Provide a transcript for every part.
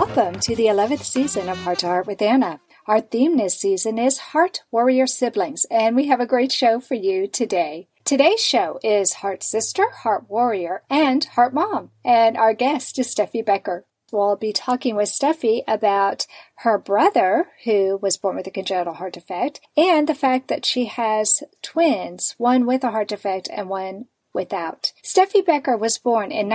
Welcome to the 11th season of Heart to Heart with Anna. Our theme this season is Heart Warrior Siblings, and we have a great show for you today. Today's show is Heart Sister, Heart Warrior, and Heart Mom, and our guest is Steffi Becker. We'll be talking with Steffi about her brother, who was born with a congenital heart defect, and the fact that she has twins, one with a heart defect and one without. Steffi Becker was born in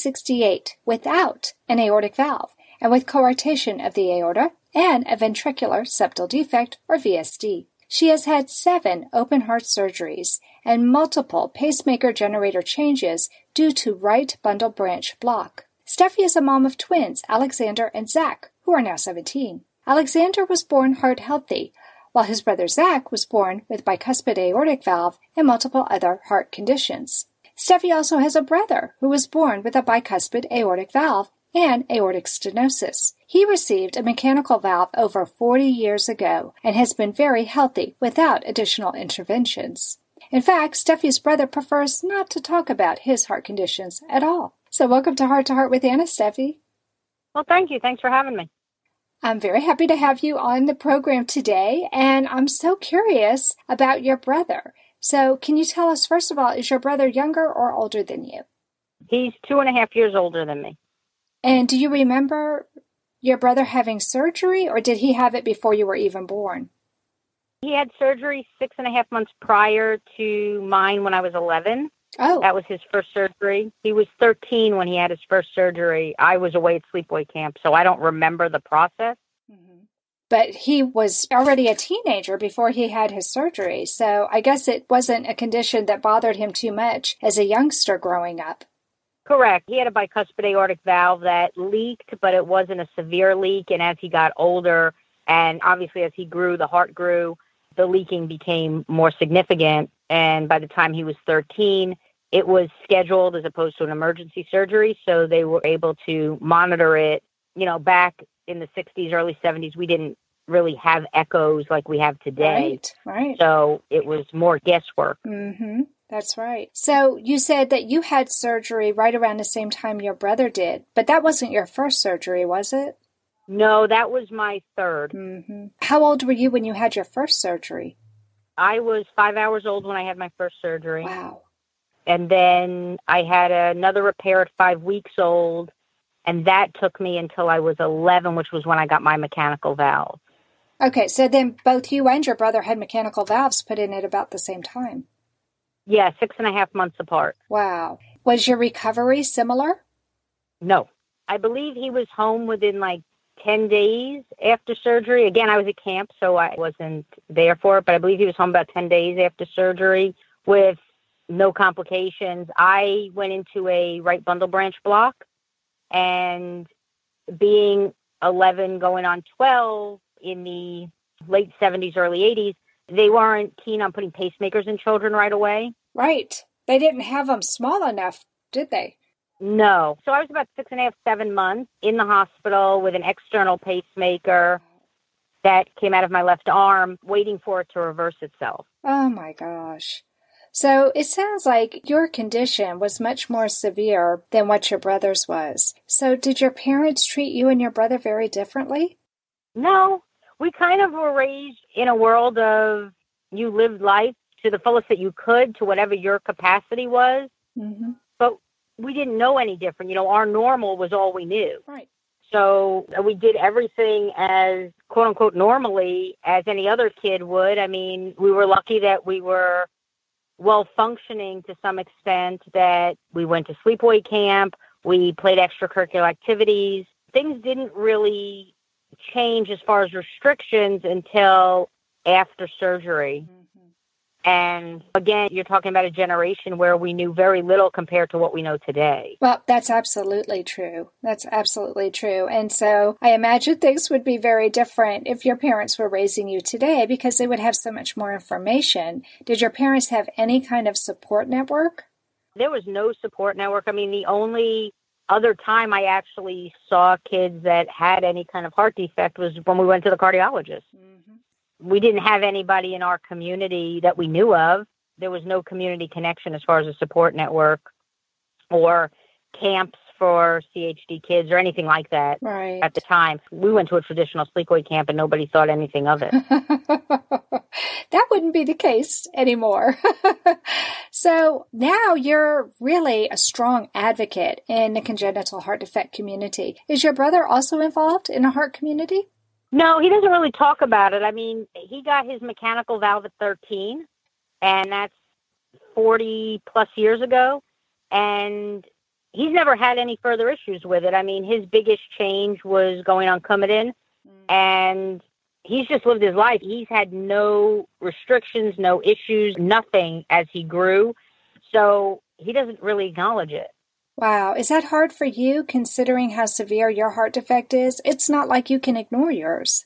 1968 without an aortic valve and with coarctation of the aorta and a ventricular septal defect, or VSD. She has had 7 open heart surgeries and multiple pacemaker generator changes due to right bundle branch block. Steffi is a mom of twins, Alexander and Zach, who are now 17. Alexander was born heart healthy, while his brother Zach was born with bicuspid aortic valve and multiple other heart conditions. Steffi also has a brother who was born with a bicuspid aortic valve and aortic stenosis. He received a mechanical valve over 40 years ago and has been very healthy without additional interventions. In fact, Steffi's brother prefers not to talk about his heart conditions at all. So welcome to Heart with Anna, Steffi. Well, thank you. Thanks for having me. I'm very happy to have you on the program today, and I'm so curious about your brother. So can you tell us, first of all, is your brother younger or older than you? He's 2.5 years older than me. And do you remember your brother having surgery, or did he have it before you were even born? He had surgery 6.5 months prior to mine when I was 11. Oh. That was his first surgery. He was 13 when he had his first surgery. I was away at sleepaway camp, so I don't remember the process. Mm-hmm. But he was already a teenager before he had his surgery, so I guess it wasn't a condition that bothered him too much as a youngster growing up. Correct. He had a bicuspid aortic valve that leaked, but it wasn't a severe leak. And as he got older, and obviously as he grew, the heart grew, the leaking became more significant. And by the time he was 13, it was scheduled as opposed to an emergency surgery. So they were able to monitor it. You know, back in the 60s, early 70s, we didn't really have echoes like we have today. Right. So it was more guesswork. Mm-hmm. That's right. So you said that you had surgery right around the same time your brother did, but that wasn't your first surgery, was it? No, that was my third. Mm-hmm. How old were you when you had your first surgery? I was 5 hours old when I had my first surgery. Wow. And then I had another repair at 5 weeks old, and that took me until I was 11, which was when I got my mechanical valve. Okay, so then both you and your brother had mechanical valves put in at about the same time. Yeah, 6.5 months apart. Wow. Was your recovery similar? No. I believe he was home within like 10 days after surgery. Again, I was at camp, so I wasn't there for it, but I believe he was home about 10 days after surgery with no complications. I went into a right bundle branch block, and being 11 going on 12 in the late 70s, early 80s, they weren't keen on putting pacemakers in children right away. Right. They didn't have them small enough, did they? No. So I was about 6.5, 7 months in the hospital with an external pacemaker that came out of my left arm, waiting for it to reverse itself. Oh, my gosh. So it sounds like your condition was much more severe than what your brother's was. So did your parents treat you and your brother very differently? No. We kind of were raised in a world of you lived life to the fullest that you could, to whatever your capacity was. Mm-hmm. But we didn't know any different. You know, our normal was all we knew. Right. So we did everything as, quote unquote, normally as any other kid would. I mean, we were lucky that we were well functioning to some extent, that we went to sleepaway camp, we played extracurricular activities. Things didn't really change as far as restrictions until after surgery. Mm-hmm. And again, you're talking about a generation where we knew very little compared to what we know today. Well, that's absolutely true. That's absolutely true. And so I imagine things would be very different if your parents were raising you today, because they would have so much more information. Did your parents have any kind of support network? There was no support network. I mean, the only other time I actually saw kids that had any kind of heart defect was when we went to the cardiologist. Mm-hmm. We didn't have anybody in our community that we knew of. There was no community connection as far as a support network or camps for CHD kids or anything like that at the time. We went to a traditional sleepaway camp and nobody thought anything of it. That wouldn't be the case anymore. So now you're really a strong advocate in the congenital heart defect community. Is your brother also involved in a heart community? No, he doesn't really talk about it. I mean, he got his mechanical valve at 13, and that's 40 plus years ago. And he's never had any further issues with it. I mean, his biggest change was going on Coumadin, and he's just lived his life. He's had no restrictions, no issues, nothing as he grew. So he doesn't really acknowledge it. Wow. Is that hard for you, considering how severe your heart defect is? It's not like you can ignore yours.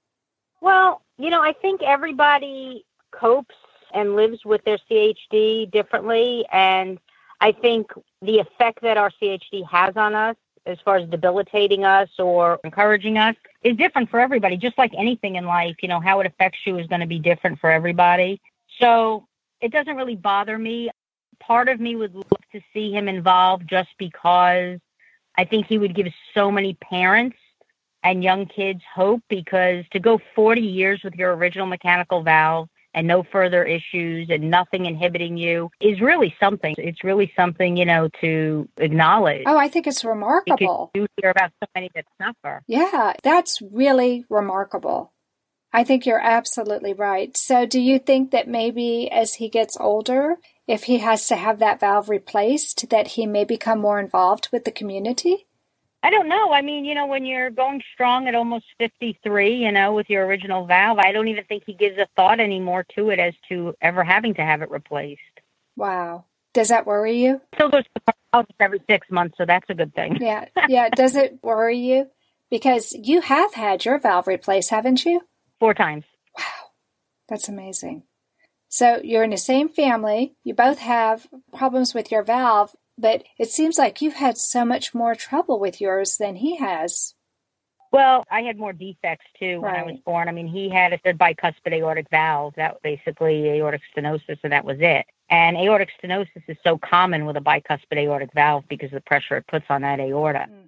Well, I think everybody copes and lives with their CHD differently. And I think the effect that our CHD has on us, as far as debilitating us or encouraging us, is different for everybody. Just like anything in life, how it affects you is going to be different for everybody. So it doesn't really bother me. Part of me would love to see him involved just because I think he would give so many parents and young kids hope, because to go 40 years with your original mechanical valve and no further issues and nothing inhibiting you is really something. It's really something, to acknowledge. Oh, I think it's remarkable. Because you hear about so many that suffer. Yeah, that's really remarkable. I think you're absolutely right. So do you think that maybe as he gets older, if he has to have that valve replaced, that he may become more involved with the community? I don't know. I mean, when you're going strong at almost 53, with your original valve, I don't even think he gives a thought anymore to it as to ever having to have it replaced. Wow. Does that worry you? Still goes to the cardiologist every 6 months, so that's a good thing. Yeah. Does it worry you? Because you have had your valve replaced, haven't you? 4 times. Wow. That's amazing. So you're in the same family. You both have problems with your valve, but it seems like you've had so much more trouble with yours than he has. Well, I had more defects, too, when I was born. I mean, he had a third bicuspid aortic valve. That was basically aortic stenosis, and that was it. And aortic stenosis is so common with a bicuspid aortic valve because of the pressure it puts on that aorta. Mm-hmm.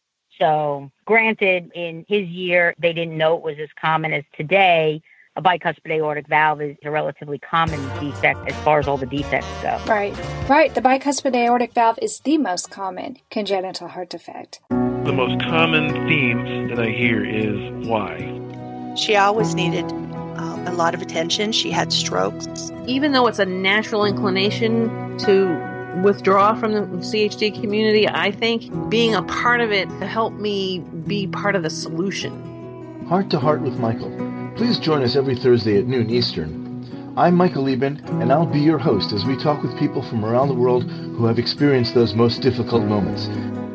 So, granted, in his year, they didn't know it was as common as today. A bicuspid aortic valve is a relatively common defect as far as all the defects go. Right. The bicuspid aortic valve is the most common congenital heart defect. The most common themes that I hear is why. She always needed a lot of attention. She had strokes. Even though it's a natural inclination to withdraw from the CHD community, I think being a part of it helped me be part of the solution. Heart to Heart with Michael. Please join us every Thursday at noon Eastern. I'm Michael Lieben, and I'll be your host as we talk with people from around the world who have experienced those most difficult moments.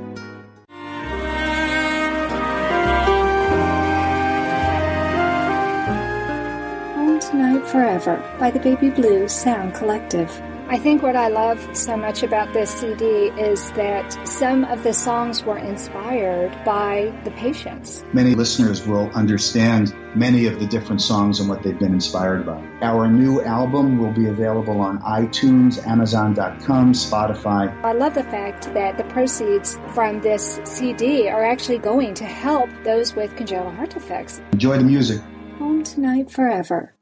Home Tonight Forever by the Baby Blue Sound Collective. I think what I love so much about this CD is that some of the songs were inspired by the patients. Many listeners will understand many of the different songs and what they've been inspired by. Our new album will be available on iTunes, Amazon.com, Spotify. I love the fact that the proceeds from this CD are actually going to help those with congenital heart defects. Enjoy the music. Home Tonight Forever.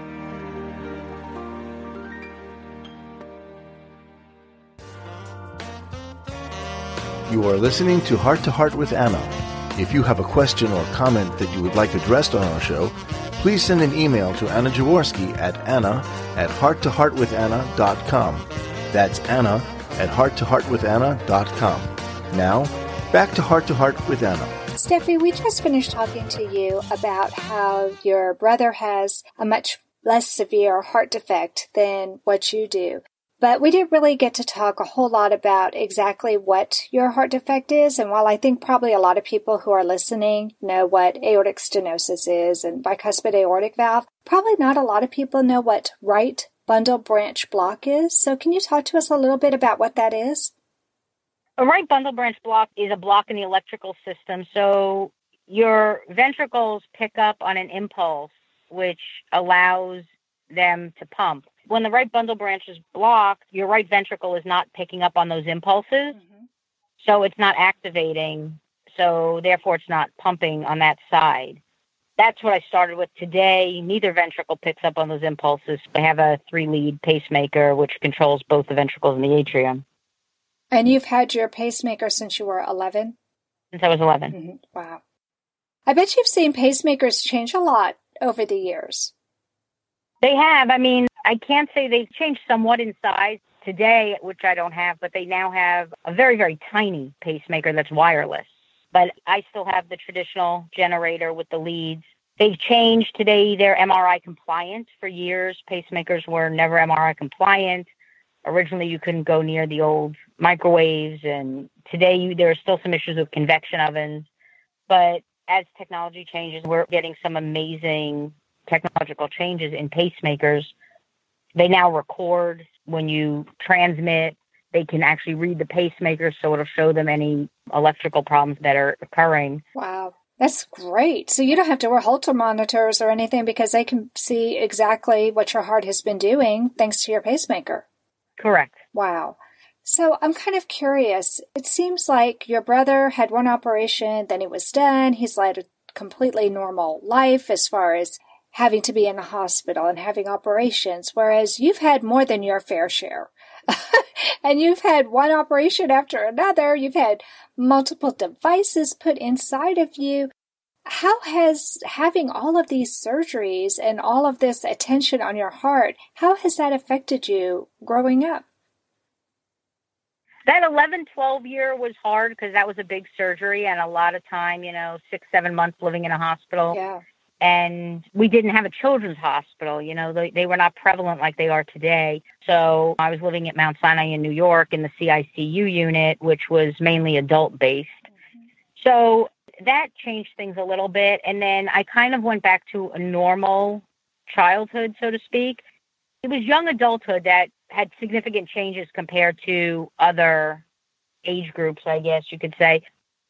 You are listening to Heart with Anna. If you have a question or comment that you would like addressed on our show, please send an email to Anna Jaworski at anna@hearttoheartwithanna.com. That's anna@hearttoheartwithanna.com. Now, back to Heart with Anna. Steffi, we just finished talking to you about how your brother has a much less severe heart defect than what you do. But we didn't really get to talk a whole lot about exactly what your heart defect is. And while I think probably a lot of people who are listening know what aortic stenosis is and bicuspid aortic valve, probably not a lot of people know what right bundle branch block is. So can you talk to us a little bit about what that is? A right bundle branch block is a block in the electrical system. So your ventricles pick up on an impulse, which allows them to pump. When the right bundle branch is blocked, your right ventricle is not picking up on those impulses. Mm-hmm. So it's not activating. So therefore it's not pumping on that side. That's what I started with today. Neither ventricle picks up on those impulses. I have a 3-lead pacemaker, which controls both the ventricles and the atrium. And you've had your pacemaker since you were 11? Since I was 11. Mm-hmm. Wow. I bet you've seen pacemakers change a lot over the years. They have. I mean, I can't say they've changed somewhat in size today, which I don't have, but they now have a very, very tiny pacemaker that's wireless. But I still have the traditional generator with the leads. They've changed today. They're MRI compliant. For years, pacemakers were never MRI compliant. Originally, you couldn't go near the old microwaves. And today, there are still some issues with convection ovens. But as technology changes, we're getting some amazing technological changes in pacemakers. They now record when you transmit. They can actually read the pacemaker, so it'll show them any electrical problems that are occurring. Wow, that's great. So you don't have to wear Holter monitors or anything because they can see exactly what your heart has been doing thanks to your pacemaker. Correct. Wow. So I'm kind of curious. It seems like your brother had one operation, then it was done. He's led a completely normal life as far as having to be in a hospital and having operations, whereas you've had more than your fair share. And you've had one operation after another. You've had multiple devices put inside of you. How has having all of these surgeries and all of this attention on your heart, how has that affected you growing up? That 11, 12 year was hard because that was a big surgery and a lot of time, 6, 7 months living in a hospital. Yeah. And we didn't have a children's hospital. They were not prevalent like they are today. So I was living at Mount Sinai in New York in the CICU unit, which was mainly adult-based. Mm-hmm. So that changed things a little bit. And then I kind of went back to a normal childhood, so to speak. It was young adulthood that had significant changes compared to other age groups, I guess you could say.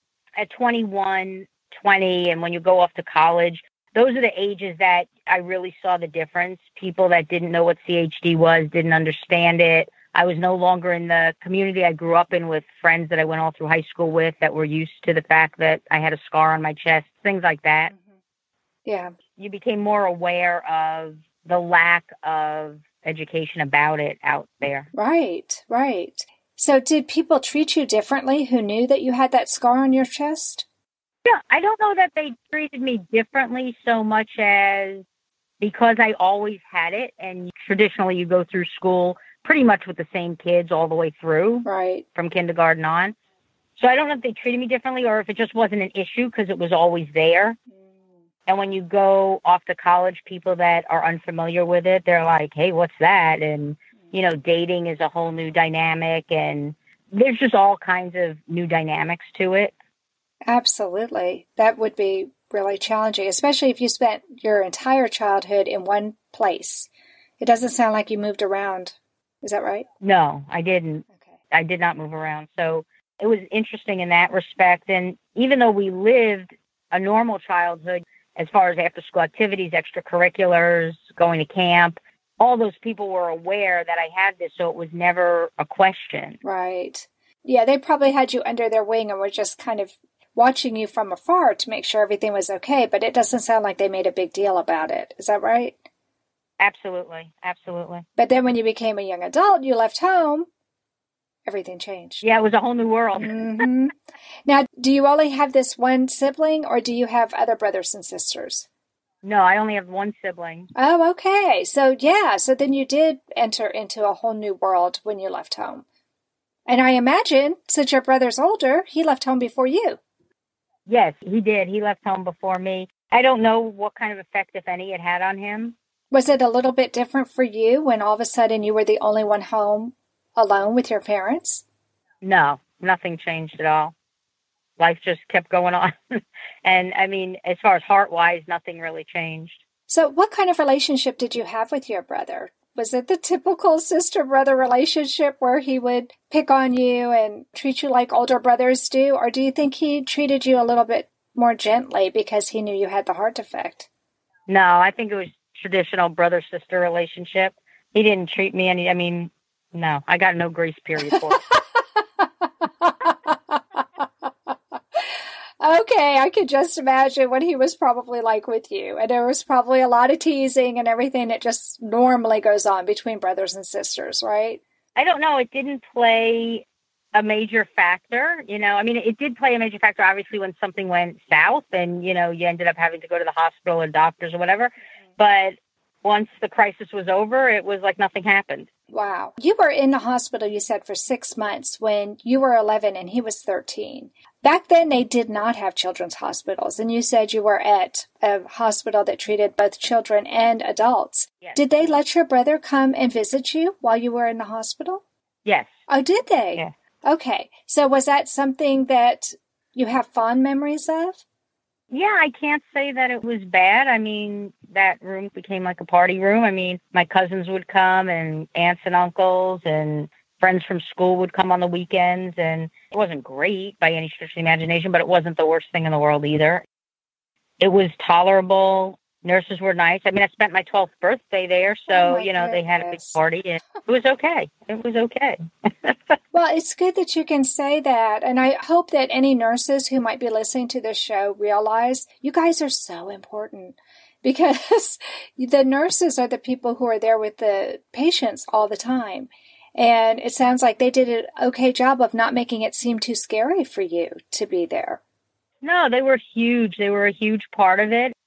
At 21, 20, and when you go off to college, those are the ages that I really saw the difference. People that didn't know what CHD was, didn't understand it. I was no longer in the community I grew up in with friends that I went all through high school with that were used to the fact that I had a scar on my chest, things like that. Mm-hmm. Yeah. You became more aware of the lack of education about it out there. Right, right. So did people treat you differently who knew that you had that scar on your chest? Yeah, I don't know that they treated me differently so much as because I always had it. And traditionally you go through school pretty much with the same kids all the way through, right, from kindergarten on. So I don't know if they treated me differently or if it just wasn't an issue because it was always there. And when you go off to college, people that are unfamiliar with it, they're like, hey, what's that? And, dating is a whole new dynamic. And there's just all kinds of new dynamics to it. Absolutely. That would be really challenging, especially if you spent your entire childhood in one place. It doesn't sound like you moved around. Is that right? No, I didn't. Okay. I did not move around. So it was interesting in that respect. And even though we lived a normal childhood, as far as after school activities, extracurriculars, going to camp, all those people were aware that I had this. So it was never a question. Right. Yeah, they probably had you under their wing and were just kind of watching you from afar to make sure everything was okay, but it doesn't sound like they made a big deal about it. Is that right? Absolutely. Absolutely. But then when you became a young adult, you left home, everything changed. Yeah, it was a whole new world. Mm-hmm. Now, do you only have this one sibling or do you have other brothers and sisters? No, I only have one sibling. Oh, okay. So then you did enter into a whole new world when you left home. And I imagine, since your brother's older, he left home before you. Yes, he did. He left home before me. I don't know what kind of effect, if any, it had on him. Was it a little bit different for you when all of a sudden you were the only one home alone with your parents? No, nothing changed at all. Life just kept going on. And I mean, as far as heart-wise, nothing really changed. So what kind of relationship did you have with your brother? Was it the typical sister-brother relationship where he would pick on you and treat you like older brothers do? Or do you think he treated you a little bit more gently because he knew you had the heart defect? No, I think it was traditional brother-sister relationship. He didn't treat me no, I got no grace period for it. Okay, I could just imagine what he was probably like with you. And there was probably a lot of teasing and everything that just normally goes on between brothers and sisters, right? I don't know. It didn't play a major factor. I mean, it did play a major factor, obviously, when something went south and, you ended up having to go to the hospital or doctors or whatever. But once the crisis was over, it was like nothing happened. Wow. You were in the hospital, you said, for 6 months when you were 11 and he was 13. Back then, they did not have children's hospitals. And you said you were at a hospital that treated both children and adults. Yes. Did they let your brother come and visit you while you were in the hospital? Yes. Oh, did they? Yeah. Okay. So was that something that you have fond memories of? Yeah, I can't say that it was bad. I mean, that room became like a party room. I mean, my cousins would come and aunts and uncles and friends from school would come on the weekends. And it wasn't great by any stretch of the imagination, but it wasn't the worst thing in the world either. It was tolerable. Nurses were nice. I mean, I spent my 12th birthday there, so, they had a big party, and it was okay. It was okay. Well, it's good that you can say that, and I hope that any nurses who might be listening to this show realize you guys are so important, because the nurses are the people who are there with the patients all the time, and it sounds like they did an okay job of not making it seem too scary for you to be there. No, they were huge. They were a huge part of it.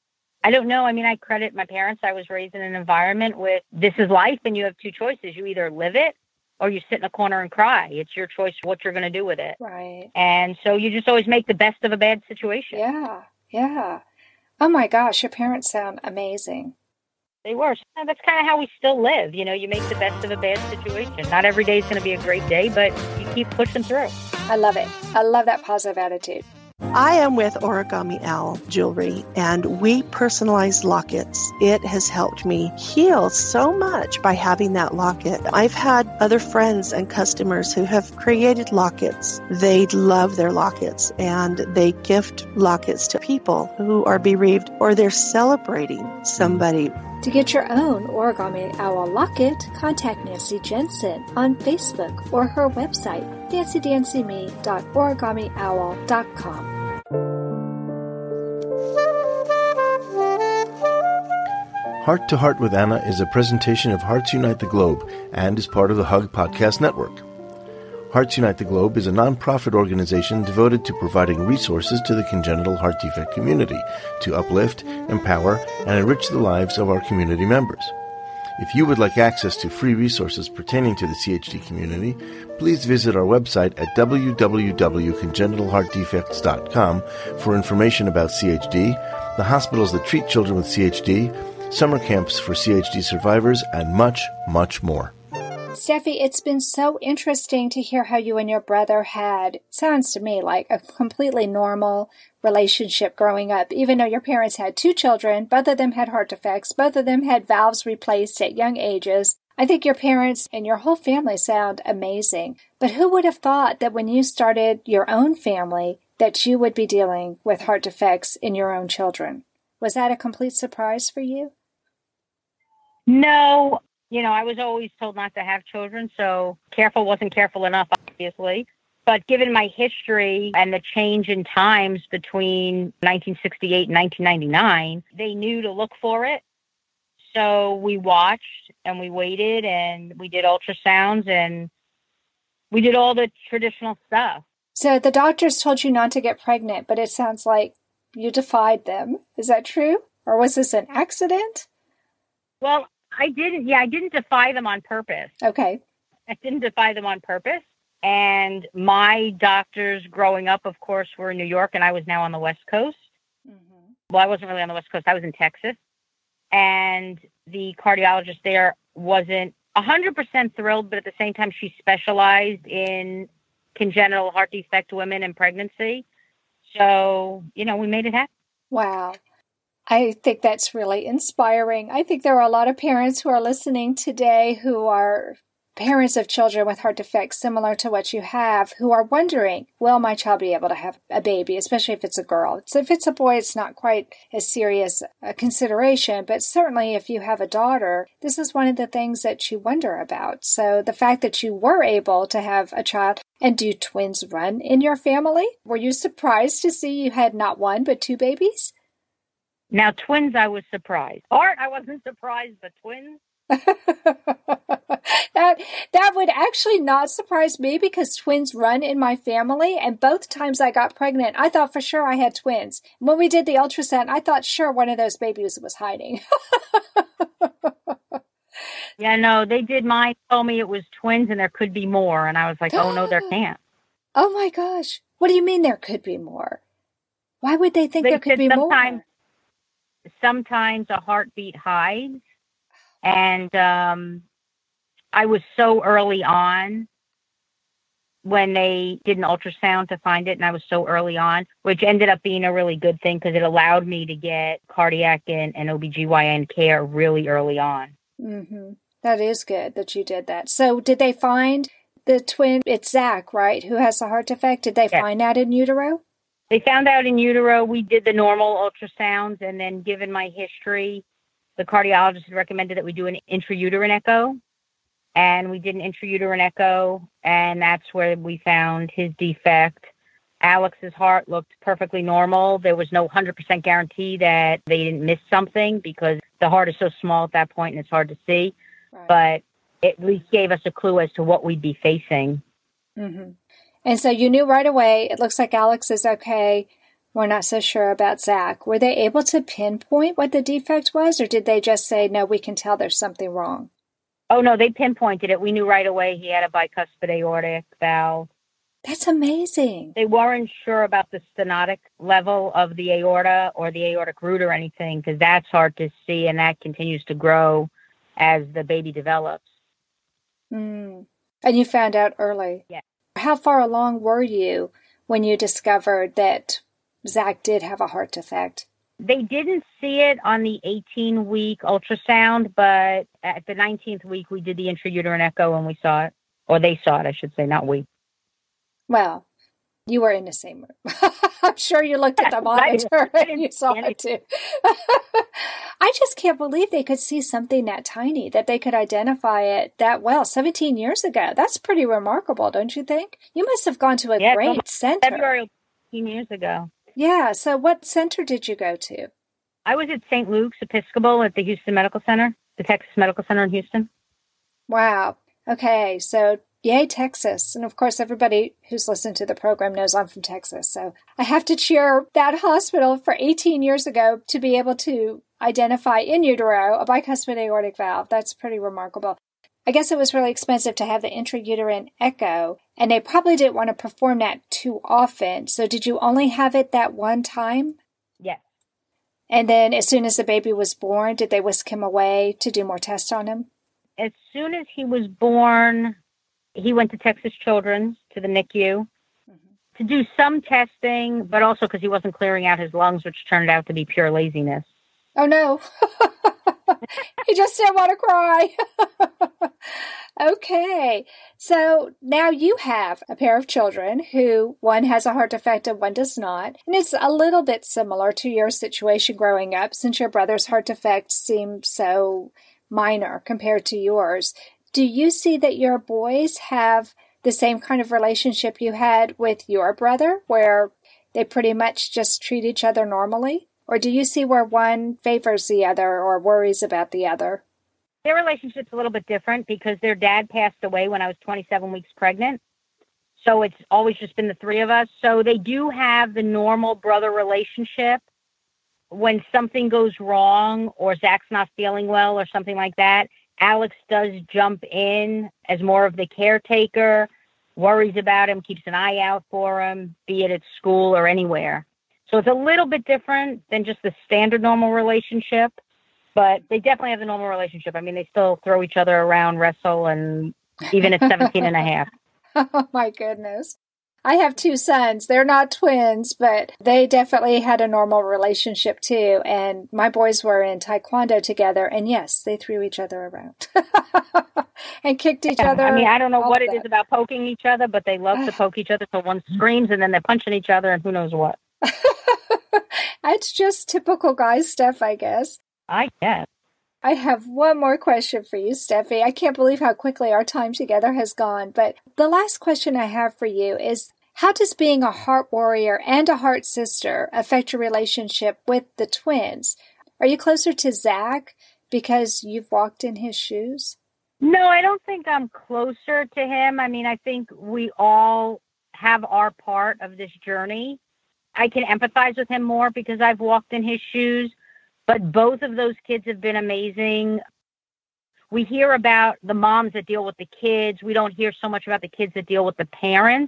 I don't know. I mean, I credit my parents. I was raised in an environment with this is life and you have two choices. You either live it or you sit in a corner and cry. It's your choice what you're going to do with it. Right. And so you just always make the best of a bad situation. Yeah. Oh my gosh, your parents sound amazing. They were. And that's kind of how we still live. You make the best of a bad situation. Not every day is going to be a great day, but you keep pushing through. I love it. I love that positive attitude. I am with Origami Owl Jewelry, and we personalize lockets. It has helped me heal so much by having that locket. I've had other friends and customers who have created lockets. They love their lockets, and they gift lockets to people who are bereaved or they're celebrating somebody. To get your own Origami Owl locket, contact Nancy Jensen on Facebook or her website, nancydanceme.origamiowl.com. Heart to Heart with Anna is a presentation of Hearts Unite the Globe and is part of the Hug Podcast Network. Hearts Unite the Globe is a non-profit organization devoted to providing resources to the congenital heart defect community to uplift, empower, and enrich the lives of our community members. If you would like access to free resources pertaining to the CHD community, please visit our website at www.congenitalheartdefects.com for information about CHD, the hospitals that treat children with CHD, summer camps for CHD survivors, and much, much more. Steffi, it's been so interesting to hear how you and your brother had, sounds to me like a completely normal relationship growing up, even though your parents had 2 children, both of them had heart defects, both of them had valves replaced at young ages. I think your parents and your whole family sound amazing. But who would have thought that when you started your own family that you would be dealing with heart defects in your own children? Was that a complete surprise for you? No. I was always told not to have children, so careful wasn't careful enough, obviously. But given my history and the change in times between 1968 and 1999, they knew to look for it. So we watched and we waited and we did ultrasounds and we did all the traditional stuff. So the doctors told you not to get pregnant, but it sounds like you defied them. Is that true? Or was this an accident? Well, I didn't defy them on purpose. Okay. I didn't defy them on purpose. And my doctors growing up, of course, were in New York, and I was now on the West Coast. Mm-hmm. Well, I wasn't really on the West Coast. I was in Texas. And the cardiologist there wasn't 100% thrilled, but at the same time, she specialized in congenital heart defect women and pregnancy. So, we made it happen. Wow. I think that's really inspiring. I think there are a lot of parents who are listening today who are parents of children with heart defects similar to what you have who are wondering, will my child be able to have a baby, especially if it's a girl? So if it's a boy, it's not quite as serious a consideration, but certainly if you have a daughter, this is one of the things that you wonder about. So the fact that you were able to have a child, and do twins run in your family? Were you surprised to see you had not one, but two babies? Now, twins, I was surprised. Art, I wasn't surprised, but twins? That would actually not surprise me because twins run in my family, and both times I got pregnant, I thought for sure I had twins. When we did the ultrasound, I thought sure one of those babies was hiding. Yeah, no, they did mine, told me it was twins and there could be more, and I was like, oh no, there can't. Oh my gosh. What do you mean there could be more? Why would they think there could be more? Sometimes a heartbeat hides. And I was so early on when they did an ultrasound to find it, and I was so early on, which ended up being a really good thing because it allowed me to get cardiac and OBGYN care really early on. Mm-hmm. That is good that you did that. So did they find the twin? It's Zach, right, who has a heart defect? Did they find that in utero? They found out in utero. We did the normal ultrasounds, and then given my history, the cardiologist recommended that we do an intrauterine echo, and we did an intrauterine echo, and that's where we found his defect. Alex's heart looked perfectly normal. There was no 100% guarantee that they didn't miss something because the heart is so small at that point and it's hard to see. Right. But it at least gave us a clue as to what we'd be facing. Mm-hmm. And so you knew right away, it looks like Alex is okay. We're not so sure about Zach. Were they able to pinpoint what the defect was, or did they just say, no, we can tell there's something wrong? Oh, no, they pinpointed it. We knew right away he had a bicuspid aortic valve. That's amazing. They weren't sure about the stenotic level of the aorta or the aortic root or anything, because that's hard to see, and that continues to grow as the baby develops. Mm. And you found out early? Yeah. How far along were you when you discovered that Zach did have a heart defect? They didn't see it on the 18-week ultrasound, but at the 19th week, we did the intrauterine echo and we saw it. Or they saw it, I should say, not we. Well, you were in the same room. I'm sure you looked at the monitor and you saw it too. I just can't believe they could see something that tiny, that they could identify it that well 17 years ago. That's pretty remarkable, don't you think? You must have gone to a great center. February 15 years ago. Yeah. So what center did you go to? I was at St. Luke's Episcopal at the Houston Medical Center, the Texas Medical Center in Houston. Wow. Okay. So yay, Texas. And of course, everybody who's listened to the program knows I'm from Texas. So I have to cheer that hospital for 18 years ago to be able to identify in utero a bicuspid aortic valve. That's pretty remarkable. I guess it was really expensive to have the intrauterine echo, and they probably didn't want to perform that too often. So did you only have it that one time? Yes. And then as soon as the baby was born, did they whisk him away to do more tests on him? As soon as he was born, he went to Texas Children's, to the NICU, to do some testing, but also because he wasn't clearing out his lungs, which turned out to be pure laziness. Oh, no. He just didn't want to cry. Okay. So now you have a pair of children who one has a heart defect and one does not. And it's a little bit similar to your situation growing up, since your brother's heart defect seemed so minor compared to yours. Do you see that your boys have the same kind of relationship you had with your brother, where they pretty much just treat each other normally? Or do you see where one favors the other or worries about the other? Their relationship's a little bit different because their dad passed away when I was 27 weeks pregnant. So it's always just been the three of us. So they do have the normal brother relationship. When something goes wrong or Zach's not feeling well or something like that, Alex does jump in as more of the caretaker, worries about him, keeps an eye out for him, be it at school or anywhere. So it's a little bit different than just the standard normal relationship, but they definitely have the normal relationship. I mean, they still throw each other around, wrestle, and even at 17 and a half. Oh, my goodness. I have two sons. They're not twins, but they definitely had a normal relationship too. And my boys were in Taekwondo together. And yes, they threw each other around and kicked each other. I mean, I don't know what it is about poking each other, but they love to poke each other. So one screams and then they're punching each other and who knows what. It's just typical guy stuff, I guess. I guess. I have one more question for you, Steffi. I can't believe how quickly our time together has gone. But the last question I have for you is, how does being a heart warrior and a heart sister affect your relationship with the twins? Are you closer to Zach because you've walked in his shoes? No, I don't think I'm closer to him. I mean, I think we all have our part of this journey. I can empathize with him more because I've walked in his shoes. But both of those kids have been amazing. We hear about the moms that deal with the kids. We don't hear so much about the kids that deal with the parents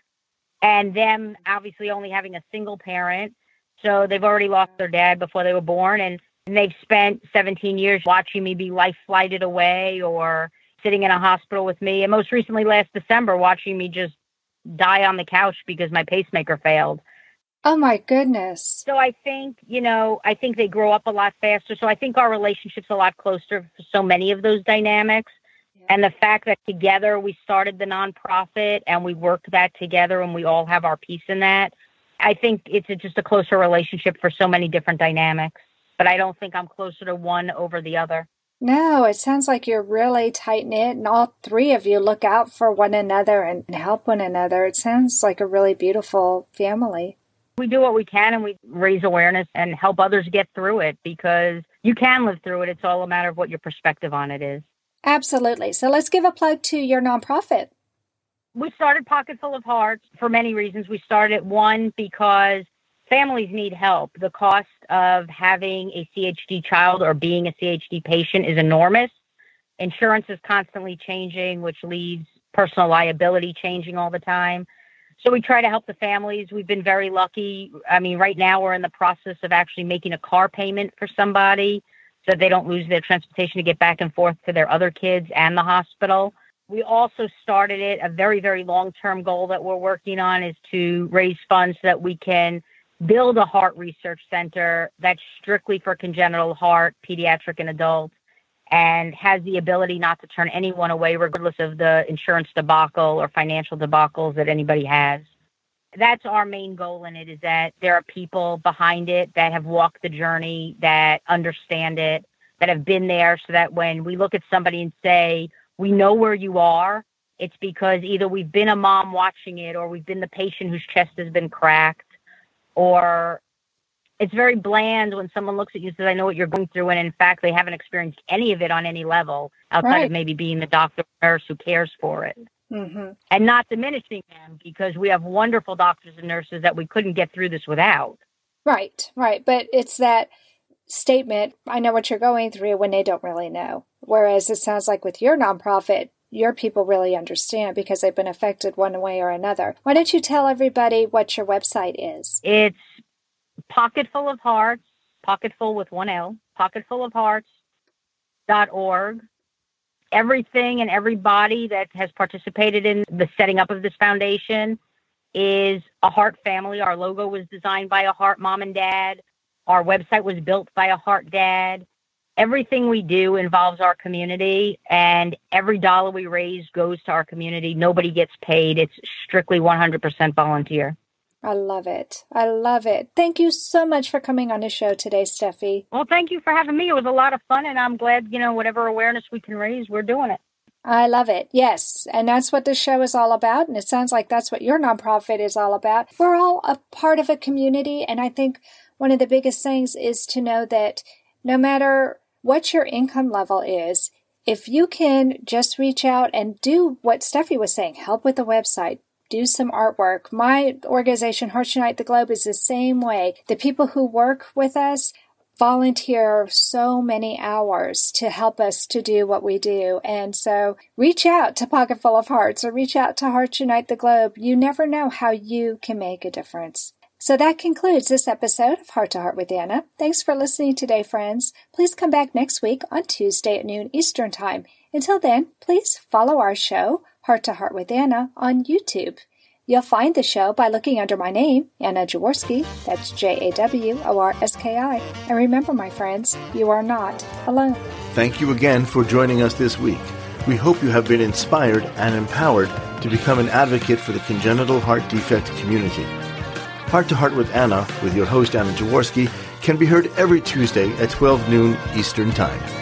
and them obviously only having a single parent. So they've already lost their dad before they were born. And they've spent 17 years watching me be life flighted away or sitting in a hospital with me. And most recently last December, watching me just die on the couch because my pacemaker failed. Oh, my goodness. So I think, I think they grow up a lot faster. So I think our relationship's a lot closer for so many of those dynamics. Yeah. And the fact that together we started the nonprofit and we worked that together and we all have our piece in that. I think it's just a closer relationship for so many different dynamics. But I don't think I'm closer to one over the other. No, it sounds like you're really tight-knit and all three of you look out for one another and help one another. It sounds like a really beautiful family. We do what we can and we raise awareness and help others get through it because you can live through it. It's all a matter of what your perspective on it is. Absolutely. So let's give a plug to your nonprofit. We started Pocketful of Hearts for many reasons. We started one because families need help. The cost of having a CHD child or being a CHD patient is enormous. Insurance is constantly changing, which leaves personal liability changing all the time. So we try to help the families. We've been very lucky. I mean, right now we're in the process of actually making a car payment for somebody so they don't lose their transportation to get back and forth to their other kids and the hospital. We also started it. A very, very long-term goal that we're working on is to raise funds so that we can build a heart research center that's strictly for congenital heart, pediatric and adult, and has the ability not to turn anyone away regardless of the insurance debacle or financial debacles that anybody has. That's our main goal in it, is that there are people behind it that have walked the journey, that understand it, that have been there, so that when we look at somebody and say, we know where you are, it's because either we've been a mom watching it or we've been the patient whose chest has been cracked, or it's very bland when someone looks at you and says, I know what you're going through. And in fact, they haven't experienced any of it on any level outside of maybe being the doctor or nurse who cares for it. Mm-hmm. And not diminishing them because we have wonderful doctors and nurses that we couldn't get through this without. Right. But it's that statement, I know what you're going through, when they don't really know. Whereas it sounds like with your nonprofit, your people really understand because they've been affected one way or another. Why don't you tell everybody what your website is? It's Pocketful of Hearts, Pocketful with one L, pocketfulofhearts.org. Everything and everybody that has participated in the setting up of this foundation is a heart family. Our logo was designed by a heart mom and dad. Our website was built by a heart dad. Everything we do involves our community, and every dollar we raise goes to our community. Nobody gets paid. It's strictly 100% volunteer. I love it. Thank you so much for coming on the show today, Steffi. Well, thank you for having me. It was a lot of fun, and I'm glad, whatever awareness we can raise, we're doing it. I love it. Yes. And that's what this show is all about. And it sounds like that's what your nonprofit is all about. We're all a part of a community. And I think one of the biggest things is to know that no matter what your income level is, if you can just reach out and do what Steffi was saying, help with the website, do some artwork. My organization, Hearts Unite the Globe, is the same way. The people who work with us volunteer so many hours to help us to do what we do. And so reach out to Pocketful of Hearts or reach out to Hearts Unite the Globe. You never know how you can make a difference. So that concludes this episode of Heart to Heart with Anna. Thanks for listening today, friends. Please come back next week on Tuesday at noon Eastern Time. Until then, please follow our show, Heart to Heart with Anna, on YouTube. You'll find the show by looking under my name, Anna Jaworski, that's Jaworski. And remember, my friends, you are not alone. Thank you again for joining us this week. We hope you have been inspired and empowered to become an advocate for the congenital heart defect community. Heart to Heart with Anna, with your host Anna Jaworski, can be heard every Tuesday at 12 noon Eastern Time.